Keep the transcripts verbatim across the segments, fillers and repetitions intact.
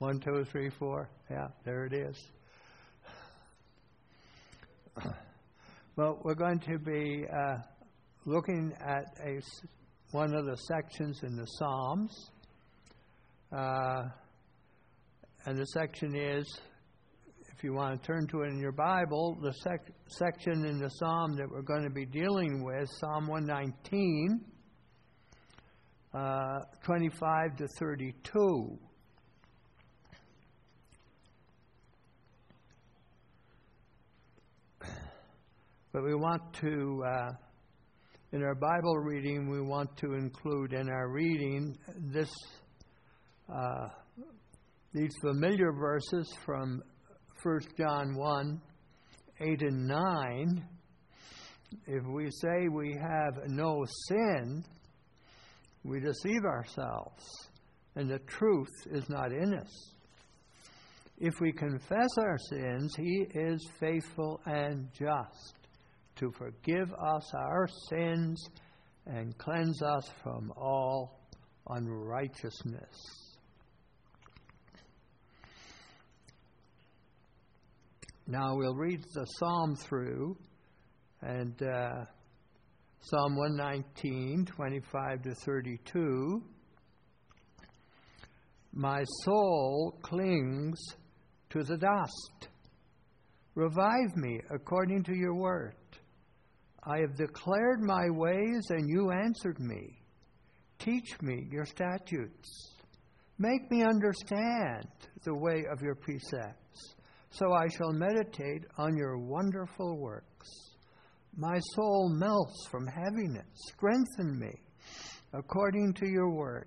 One, two, three, four. Yeah, there it is. Well, we're going to be uh, looking at a, one of the sections in the Psalms. Uh, and the section is, if you want to turn to it in your Bible, the sec- section in the Psalm that we're going to be dealing with, Psalm one nineteen, uh, twenty-five to thirty-two. But we want to, uh, in our Bible reading, we want to include in our reading this, uh, these familiar verses from First John one, eight and nine. If we say we have no sin, we deceive ourselves, and the truth is not in us. If we confess our sins, He is faithful and just to forgive us our sins and cleanse us from all unrighteousness. Now we'll read the psalm through, and uh, Psalm one nineteen, twenty-five to thirty-two. My soul clings to the dust. Revive me according to your word. I have declared my ways, and you answered me. Teach me your statutes. Make me understand the way of your precepts, so I shall meditate on your wonderful works. My soul melts from heaviness. Strengthen me according to your word.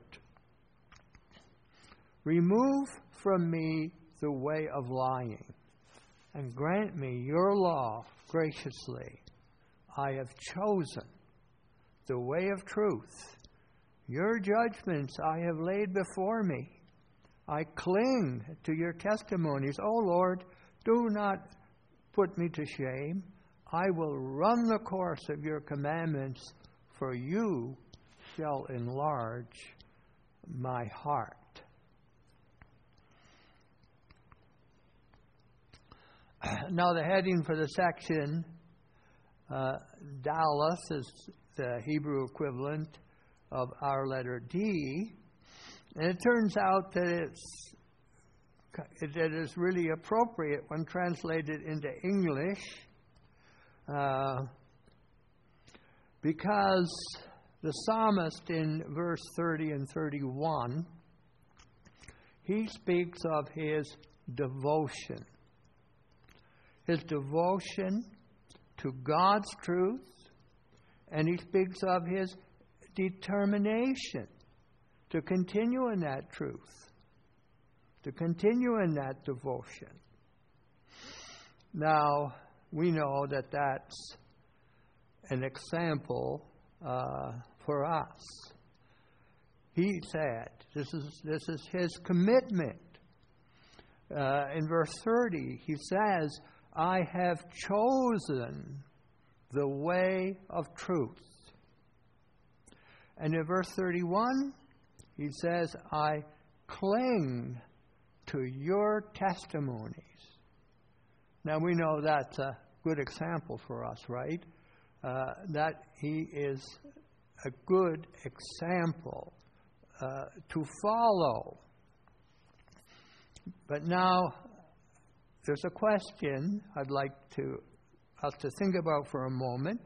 Remove from me the way of lying, and grant me your law graciously. I have chosen the way of truth. Your judgments I have laid before me. I cling to your testimonies. O Lord, do not put me to shame. I will run the course of your commandments, for you shall enlarge my heart. Now the heading for the section, uh, Daleth, is the Hebrew equivalent of our letter D. And it turns out that it's it, it is really appropriate when translated into English, uh, because the psalmist in verse thirty and thirty-one, he speaks of his devotion. His devotion to God's truth, and he speaks of his determination to continue in that truth, to continue in that devotion. Now, we know that that's an example uh, for us. He said, this is, this is his commitment. Uh, in verse thirty, he says, I have chosen the way of truth. And in verse thirty-one, he says, I cling to your testimonies. Now we know that's a good example for us, right? Uh, that he is a good example uh, to follow. But now, there's a question I'd like to us to think about for a moment.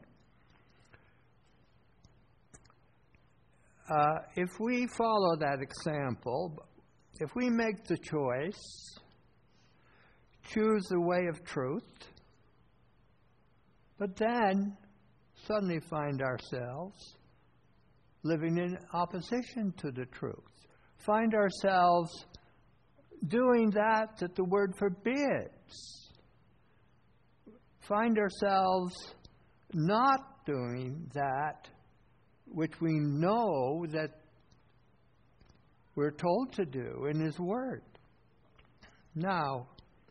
Uh, if we follow that example, if we make the choice, choose the way of truth, but then suddenly find ourselves living in opposition to the truth, find ourselves doing that that the word forbids, find ourselves not doing that which we know that we're told to do in His Word. Now,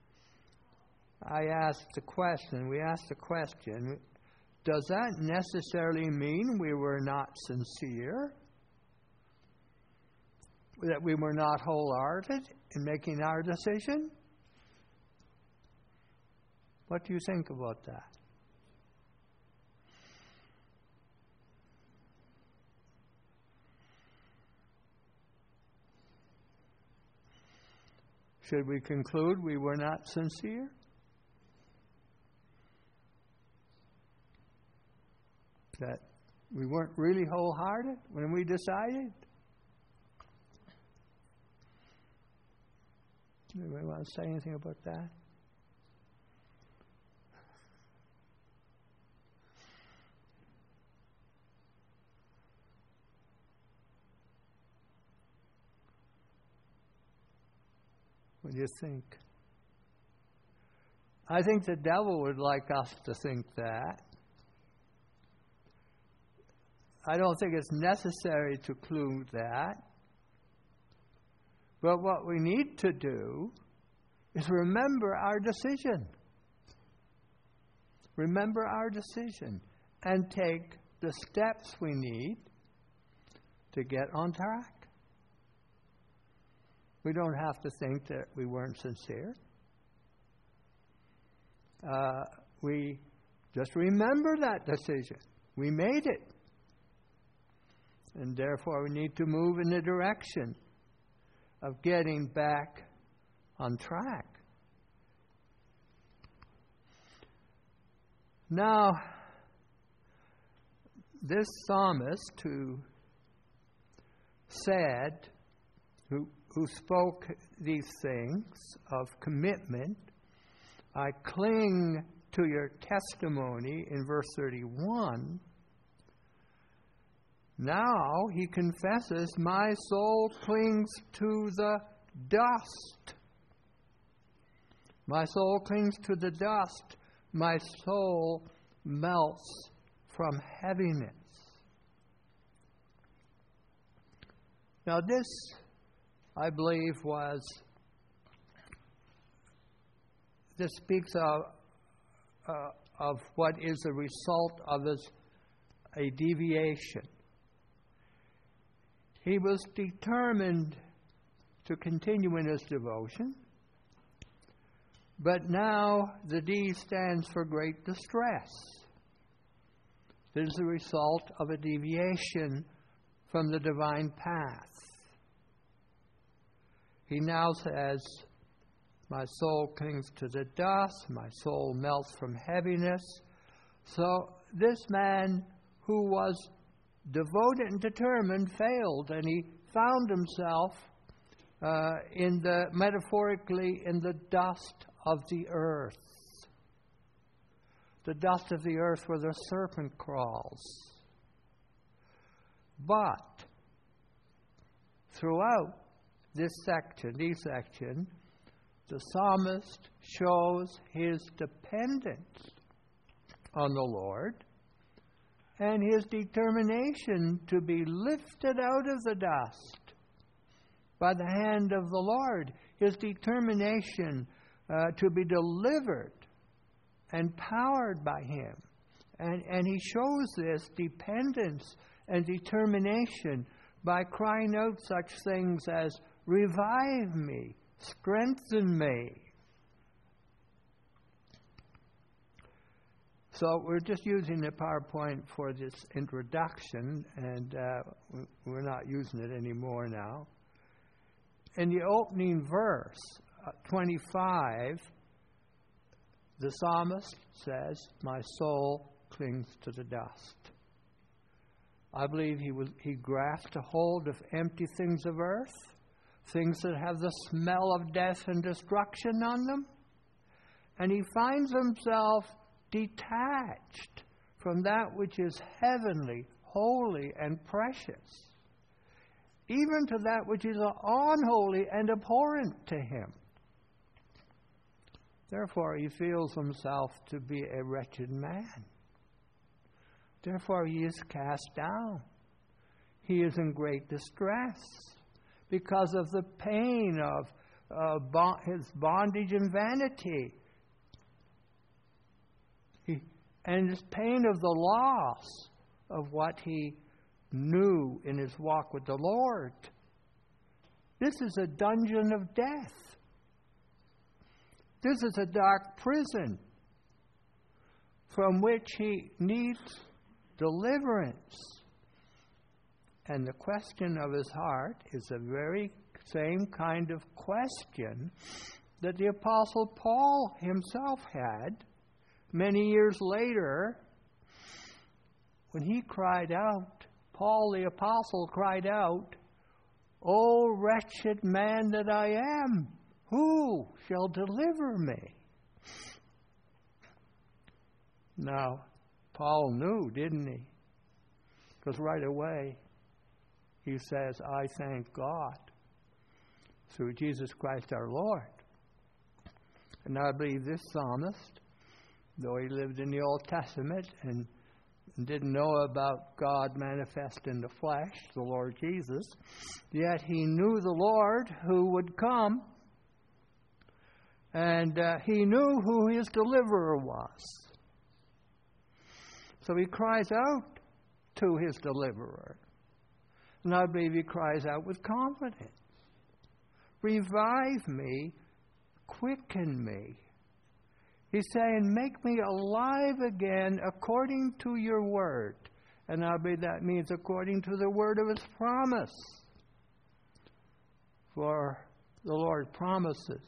I asked the question, we asked the question, does that necessarily mean we were not sincere? that we were not wholehearted in making our decision? What do you think about that? Should we conclude we were not sincere? That we weren't really wholehearted when we decided? Anybody want to say anything about that? What do you think? I think the devil would like us to think that. I don't think it's necessary to conclude that. But what we need to do is remember our decision. Remember our decision and take the steps we need to get on track. We don't have to think that we weren't sincere. Uh, we just remember that decision. We made it. And therefore, we need to move in the direction of getting back on track. Now, this psalmist who said, who, who spoke these things of commitment, I cling to your testimony in verse thirty-one. Now he confesses, my soul clings to the dust. My soul clings to the dust. My soul melts from heaviness. Now this, I believe, was, this speaks of, uh, of what is the result of his, a deviation. He was determined to continue in his devotion, but now the D stands for great distress. This is the result of a deviation from the divine path. He now says, my soul clings to the dust, my soul melts from heaviness. So this man who was devoted and determined failed, and he found himself uh, in the metaphorically in the dust of the earth, the dust of the earth where the serpent crawls. But throughout this section, this section, the psalmist shows his dependence on the Lord and his determination to be lifted out of the dust by the hand of the Lord, his determination uh, to be delivered and powered by him. And, and he shows this dependence and determination by crying out such things as, revive me, strengthen me. So we're just using the PowerPoint for this introduction, and uh, we're not using it anymore now. In the opening verse, uh, twenty-five, the psalmist says, my soul clings to the dust. I believe he was, he grasped a hold of empty things of earth, things that have the smell of death and destruction on them, and he finds himself detached from that which is heavenly, holy, and precious, even to that which is unholy and abhorrent to him. Therefore, he feels himself to be a wretched man. Therefore, he is cast down. He is in great distress because of the pain of uh, bo- his bondage and vanity. He, and his pain of the loss of what he knew in his walk with the Lord. This is a dungeon of death. This is a dark prison from which he needs deliverance. And the question of his heart is the very same kind of question that the Apostle Paul himself had many years later when he cried out, Paul the Apostle cried out, "O wretched man that I am, who shall deliver me?" Now, Paul knew, didn't he? Because right away he says, "I thank God through Jesus Christ our Lord." And I believe this psalmist, though he lived in the Old Testament and didn't know about God manifest in the flesh, the Lord Jesus, yet he knew the Lord who would come, and uh, he knew who his deliverer was. So he cries out to his deliverer. And I believe he cries out with confidence. Revive me, quicken me. He's saying, make me alive again according to your word. And I believe that means according to the word of his promise. For the Lord promises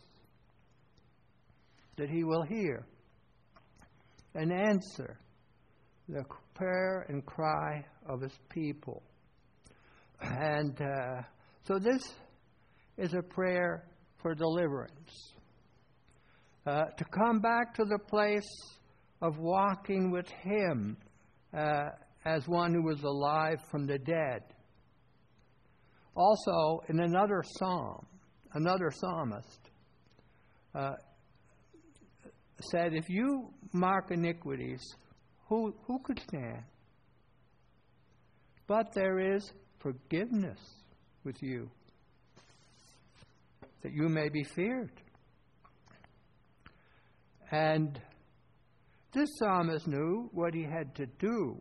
that he will hear and answer the prayer and cry of his people. And uh, so this is a prayer for deliverance. Uh, to come back to the place of walking with him uh, as one who was alive from the dead. Also, in another psalm, another psalmist uh, said, if you mark iniquities, who, who could stand? But there is forgiveness with you, that you may be feared. And this psalmist knew what he had to do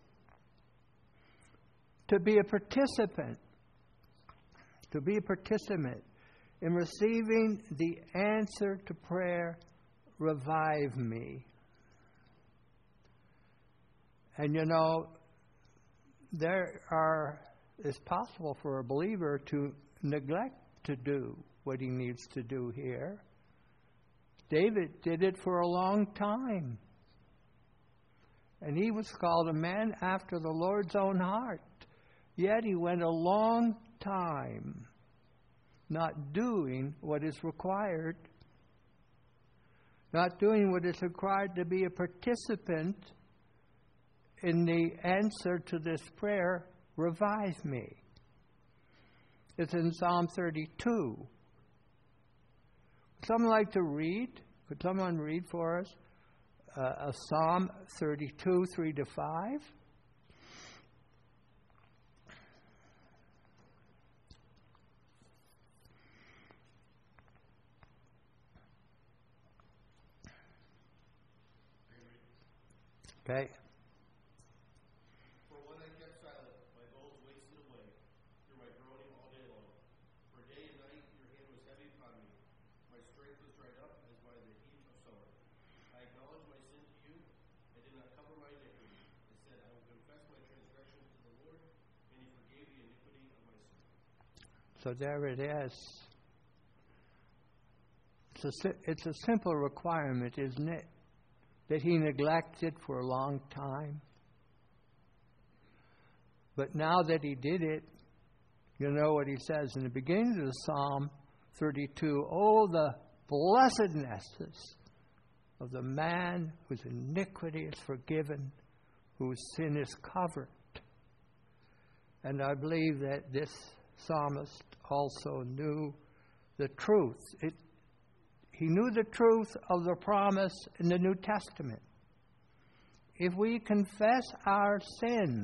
to be a participant, to be a participant in receiving the answer to prayer, revive me. And you know, there are, it's possible for a believer to neglect to do what he needs to do here. David did it for a long time. And he was called a man after the Lord's own heart. Yet he went a long time not doing what is required, not doing what is required to be a participant in the answer to this prayer, revive me. It's in Psalm thirty-two. Would someone like to read? Could someone read for us uh, a Psalm thirty-two, three to five? Okay. For when I kept silent, my bones wasted away through my groaning all day long. For day and night your hand was heavy upon me. My strength was dried up as by the heat of summer. I acknowledged my sin to you. I did not cover my iniquity. I said, I will confess my transgression to the Lord, and he forgave the iniquity of my sin. So there it is. It's a, it's a simple requirement, isn't it? That he neglected for a long time. But now that he did it, you know what he says in the beginning of the Psalm thirty-two, oh, the blessednesses of the man whose iniquity is forgiven, whose sin is covered. And I believe that this psalmist also knew the truth. It, He knew the truth of the promise in the New Testament. If we confess our sins,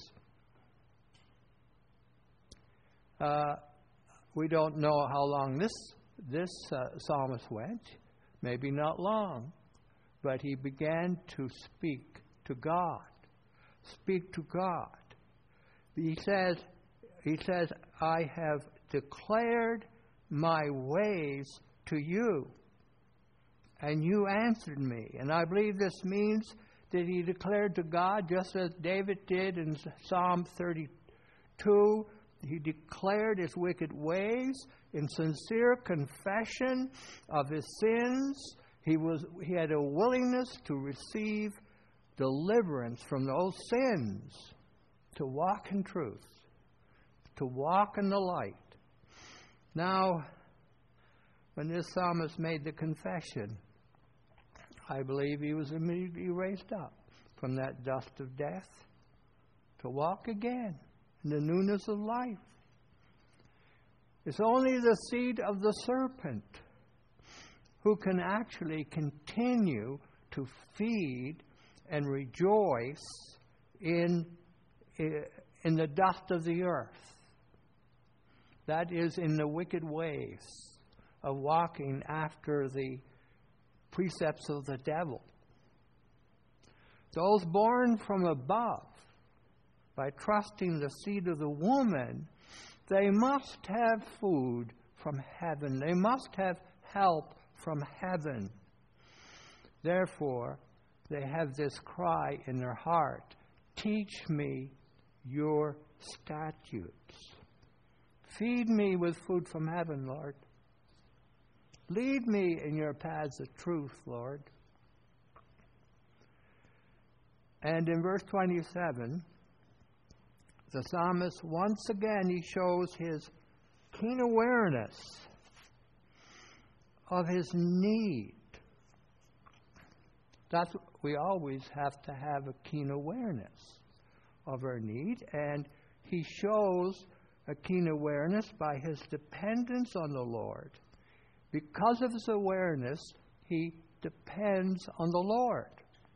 uh, we don't know how long this this uh, psalmist went. Maybe not long, but he began to speak to God. Speak to God. He says, he says, I have declared my ways to you, and you answered me. And I believe this means that he declared to God, just as David did in Psalm thirty-two, he declared his wicked ways in sincere confession of his sins. He was he had a willingness to receive deliverance from those sins, to walk in truth, to walk in the light. Now, when this psalmist made the confession, I believe he was immediately raised up from that dust of death to walk again in the newness of life. It's only the seed of the serpent who can actually continue to feed and rejoice in, in the dust of the earth. That is, in the wicked ways of walking after the precepts of the devil. Those born from above, by trusting the seed of the woman, they must have food from heaven. They must have help from heaven. Therefore, they have this cry in their heart, teach me your statutes. Feed me with food from heaven, Lord. Lead me in your paths of truth, Lord. And in verse twenty-seven, the psalmist, once again, he shows his keen awareness of his need. That's we always have to have a keen awareness of our need, and he shows a keen awareness by his dependence on the Lord. Because of his awareness, he depends on the Lord.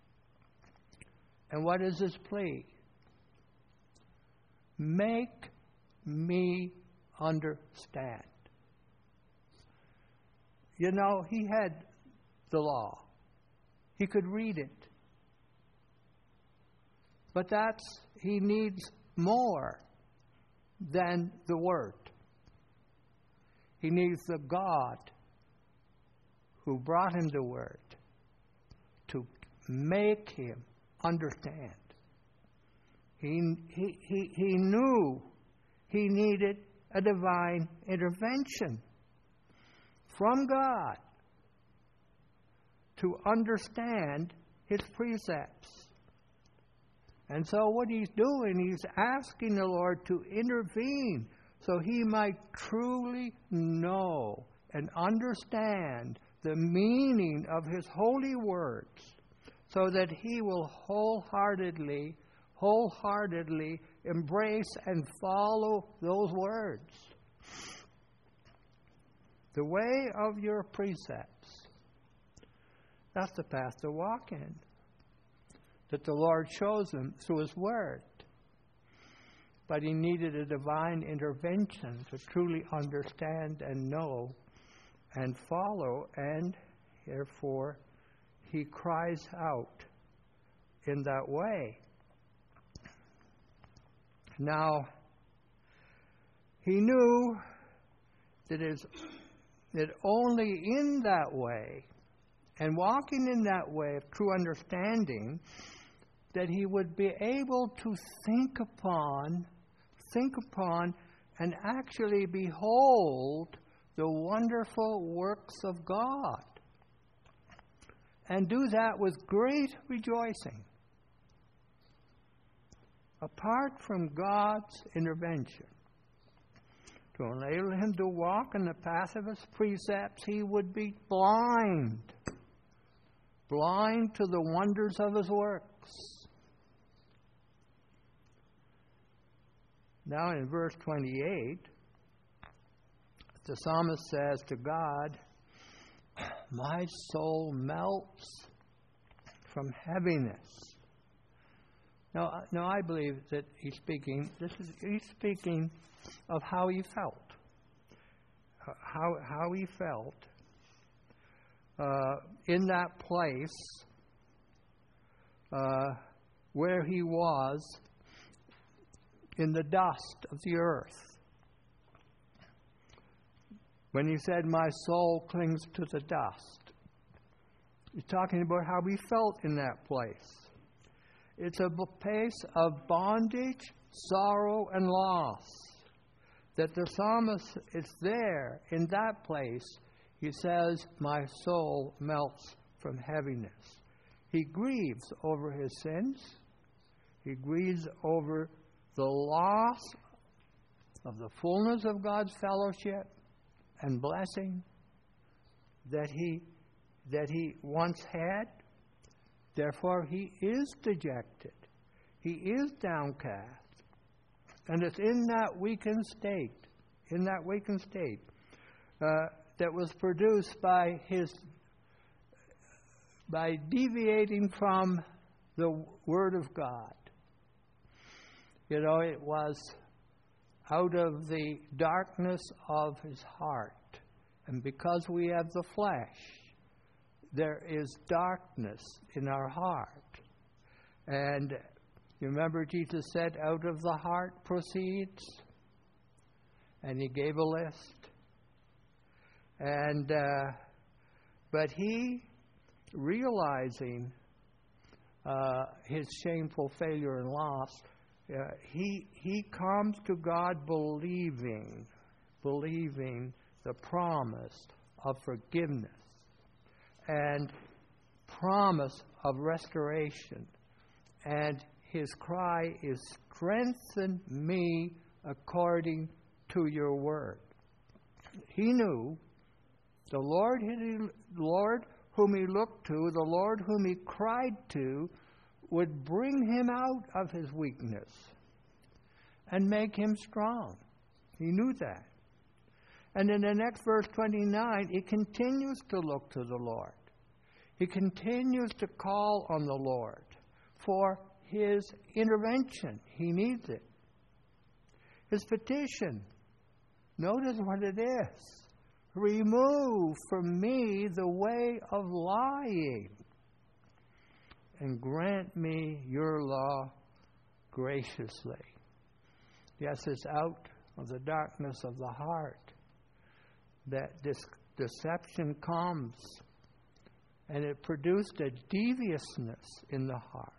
And what is his plea? Make me understand. You know, he had the law. He could read it. But that's, he needs more than the Word. He needs the God who brought him the Word to make him understand. He, he, he, he knew he needed a divine intervention from God to understand his precepts. And so what he's doing, he's asking the Lord to intervene so he might truly know and understand the meaning of his holy words, so that he will wholeheartedly, wholeheartedly embrace and follow those words. The way of your precepts, that's the path to walk in, that the Lord shows him through his word. But he needed a divine intervention to truly understand and know and follow, and therefore he cries out in that way. Now, he knew that, is, that only in that way, and walking in that way of true understanding, that he would be able to think upon, think upon, and actually behold the wonderful works of God. And do that with great rejoicing. Apart from God's intervention, to enable him to walk in the path of his precepts, he would be blind. Blind to the wonders of his works. Now in verse twenty-eight, the psalmist says to God, my soul melts from heaviness. Now, now I believe that he's speaking, this is, he's speaking of how he felt. How, how he felt uh, in that place uh, where he was in the dust of the earth. when he said, my soul clings to the dust. He's talking about how he felt in that place. It's a place of bondage, sorrow, and loss. That the psalmist is there in that place. He says, my soul melts from heaviness. He grieves over his sins. He grieves over the loss of the fullness of God's fellowship and blessing that he that he once had. Therefore, he is dejected. He is downcast. And it's in that weakened state, in that weakened state, uh, that was produced by his, by deviating from the Word of God. You know, it was out of the darkness of his heart. And because we have the flesh, there is darkness in our heart. And you remember Jesus said, out of the heart proceeds? And he gave a list. And, uh, but he, realizing uh, his shameful failure and loss, uh, he, he comes to God believing, believing the promise of forgiveness and promise of restoration. And his cry is, strengthen me according to your word. He knew the Lord, the Lord whom he looked to, the Lord whom he cried to, would bring him out of his weakness and make him strong. He knew that. And in the next verse twenty-nine, he continues to look to the Lord. He continues to call on the Lord for his intervention. He needs it. His petition, notice what it is. Remove from me the way of lying, and grant me your law graciously. Yes, it's out of the darkness of the heart that this deception comes, and it produced a deviousness in the heart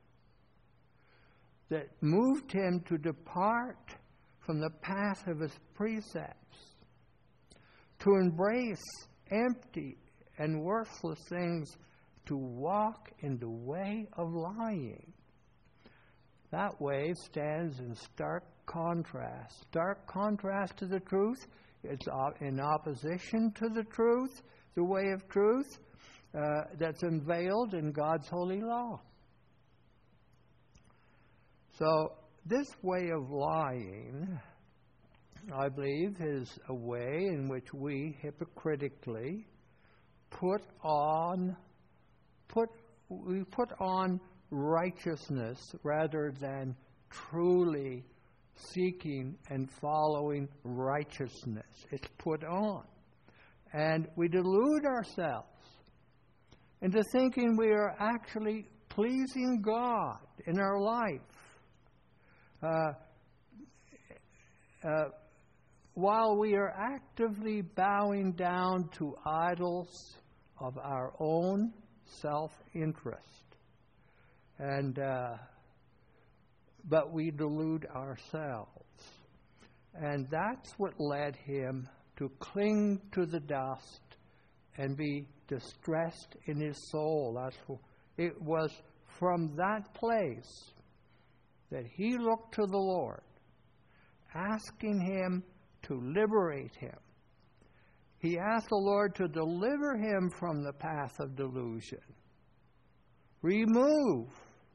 that moved him to depart from the path of his precepts, to embrace empty and worthless things, to walk in the way of lying. That way stands in stark contrast. Stark contrast to the truth. It's in opposition to the truth, the way of truth uh, that's unveiled in God's holy law. So this way of lying, I believe, is a way in which we hypocritically put on, put we put on righteousness rather than truly seeking and following righteousness. It's put on. And we delude ourselves into thinking we are actually pleasing God in our life. Uh, uh, while we are actively bowing down to idols of our own self-interest. And uh, but we delude ourselves. And that's what led him to cling to the dust and be distressed in his soul. That's what, it was from that place that he looked to the Lord, asking him to liberate him. He asked the Lord to deliver him from the path of delusion. Remove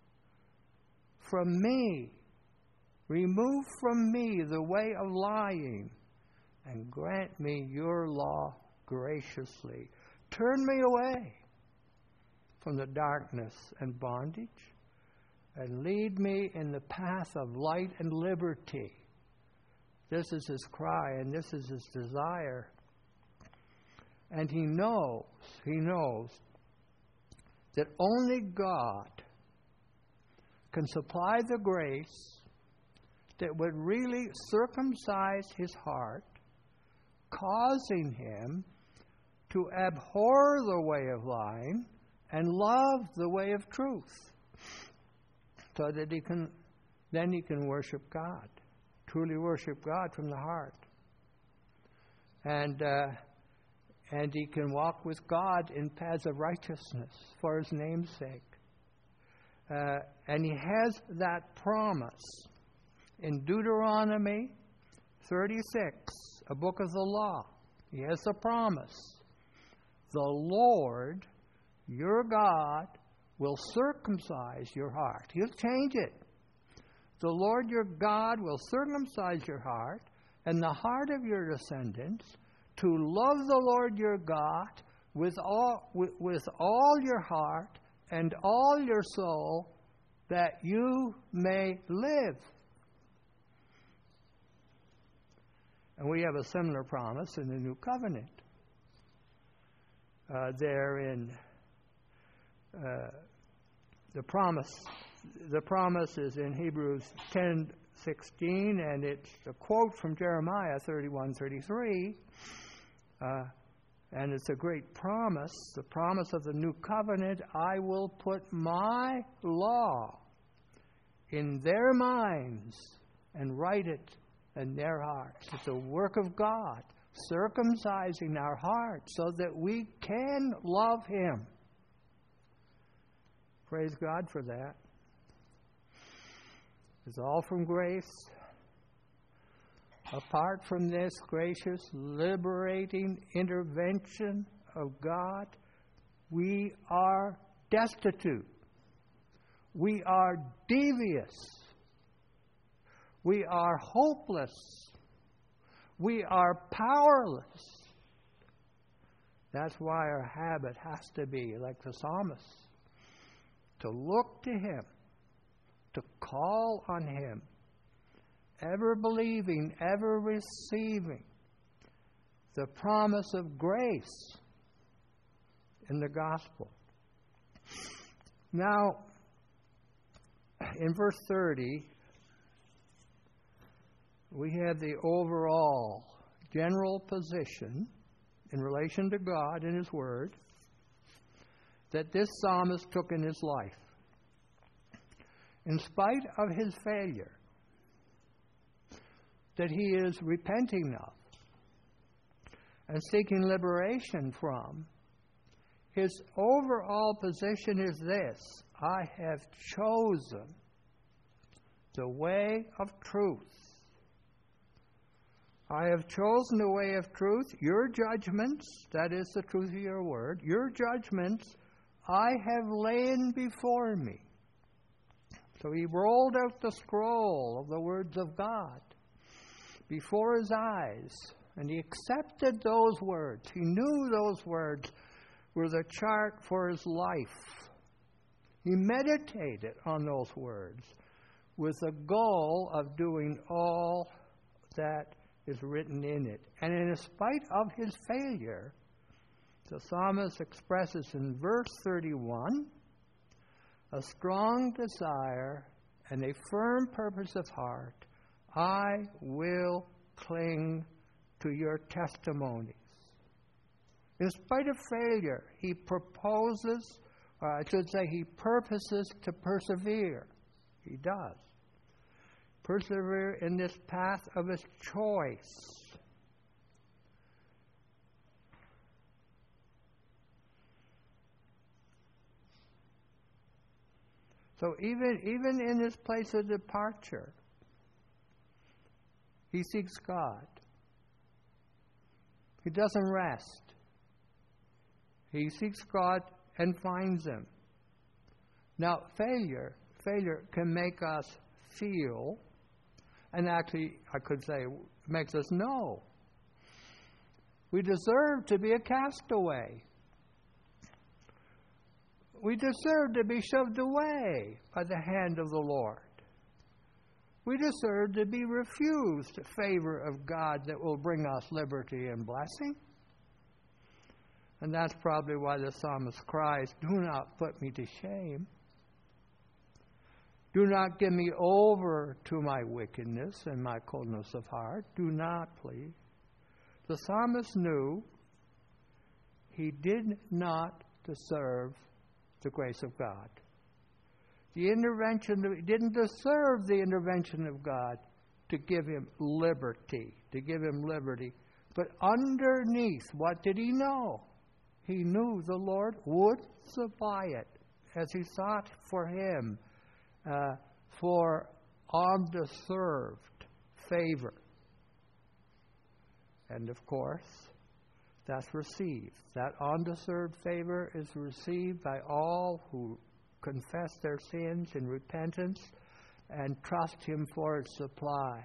from me, remove from me the way of lying, and grant me your law graciously. Turn me away from the darkness and bondage, and lead me in the path of light and liberty. This is his cry, and this is his desire. And he knows, he knows that only God can supply the grace that would really circumcise his heart, causing him to abhor the way of lying and love the way of truth, so that he can, then he can worship God, truly worship God from the heart. And uh, and he can walk with God in paths of righteousness for his name's sake. Uh, and he has that promise in Deuteronomy thirty-six, a book of the law. He has the promise. The Lord, your God, will circumcise your heart. He'll change it. The Lord your God will circumcise your heart and the heart of your descendants to love the Lord your God with all, with, with all your heart and all your soul, that you may live. And we have a similar promise in the New Covenant. Uh, there in uh, the promise, the promise is in Hebrews ten sixteen, and it's a quote from Jeremiah thirty-one thirty-three, uh, and it's a great promise. The promise of the New Covenant: I will put my law in their minds and write it in their hearts. It's a work of God, circumcising our hearts so that we can love him. Praise God for that. It's all from grace. Apart from this gracious, liberating intervention of God, we are destitute. We are devious. We are hopeless. We are powerless. That's why our habit has to be, like the psalmist, to look to him, to call on him, ever believing, ever receiving the promise of grace in the gospel. Now, in verse thirty, we have the overall general position in relation to God and his word that this psalmist took in his life. In spite of his failure that he is repenting of and seeking liberation from, his overall position is this: I have chosen the way of truth. I have chosen the way of truth. Your judgments, that is the truth of your word, your judgments I have laid before me. So he rolled out the scroll of the words of God before his eyes, and he accepted those words. He knew those words were the chart for his life. He meditated on those words with the goal of doing all that is written in it. And in spite of his failure, the psalmist expresses in verse thirty-one a strong desire and a firm purpose of heart. I will cling to your testimonies. In spite of failure, he proposes, or I should say he purposes to persevere. He does. Persevere in this path of his choice. So even, even in this place of departure, he seeks God. He doesn't rest. He seeks God and finds him. Now, failure, failure can make us feel, and actually, I could say, makes us know, we deserve to be a castaway. We deserve to be shoved away by the hand of the Lord. We deserve to be refused favor of God that will bring us liberty and blessing. And that's probably why the psalmist cries, do not put me to shame. Do not give me over to my wickedness and my coldness of heart. Do not, please. The psalmist knew he did not deserve the grace of God. The intervention, he didn't deserve the intervention of God to give him liberty, to give him liberty. But underneath, what did he know? He knew the Lord would supply it as he sought for him uh, for undeserved favor. And of course, that's received. That undeserved favor is received by all who confess their sins in repentance and trust him for its supply.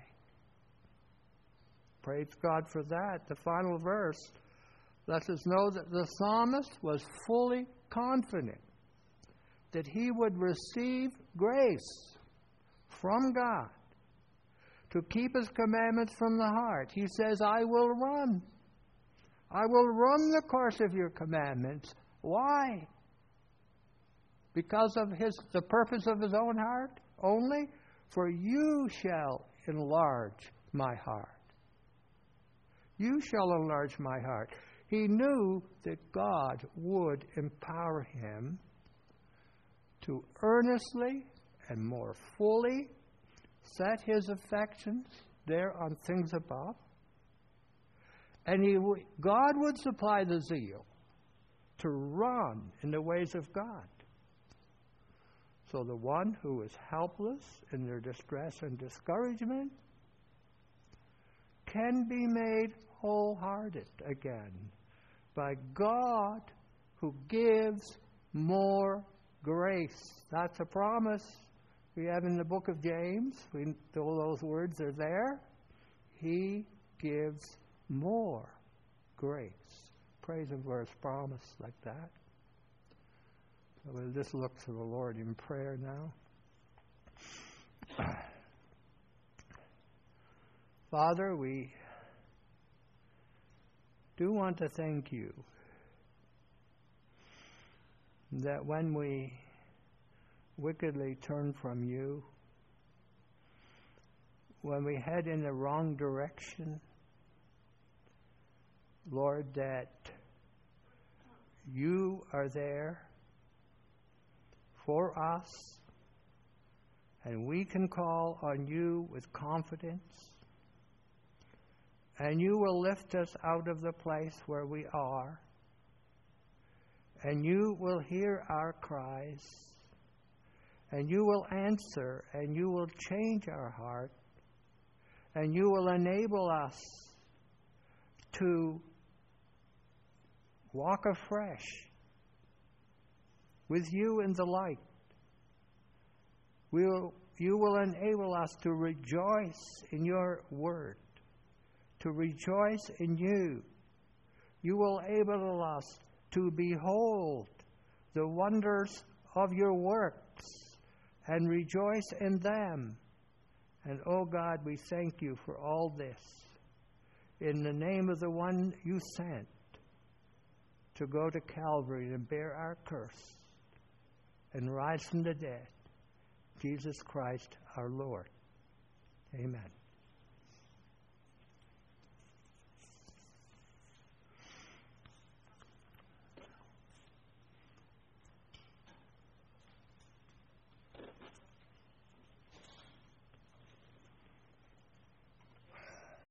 Praise God for that. The final verse lets us know that the psalmist was fully confident that he would receive grace from God to keep his commandments from the heart. He says, I will run. I will run the course of your commandments. Why? Because of his the purpose of his own heart only? For you shall enlarge my heart. You shall enlarge my heart. He knew that God would empower him to earnestly and more fully set his affections there on things above. And he, God would supply the zeal to run in the ways of God. So the one who is helpless in their distress and discouragement can be made wholehearted again by God who gives more grace. That's a promise we have in the book of James. We, all those words are there. He gives more grace. Praise him for his promise like that. So we'll just look to the Lord in prayer now. Father, we do want to thank you that when we wickedly turn from you, when we head in the wrong direction, Lord, that you are there for us, and we can call on you with confidence, and you will lift us out of the place where we are, and you will hear our cries, and you will answer, and you will change our heart, and you will enable us to walk afresh with you in the light. We'll, you will enable us to rejoice in your word, to rejoice in you. You will enable us to behold the wonders of your works and rejoice in them. And, oh God, we thank you for all this in the name of the one you sent to go to Calvary and bear our curse and rise from the dead, Jesus Christ our Lord. Amen.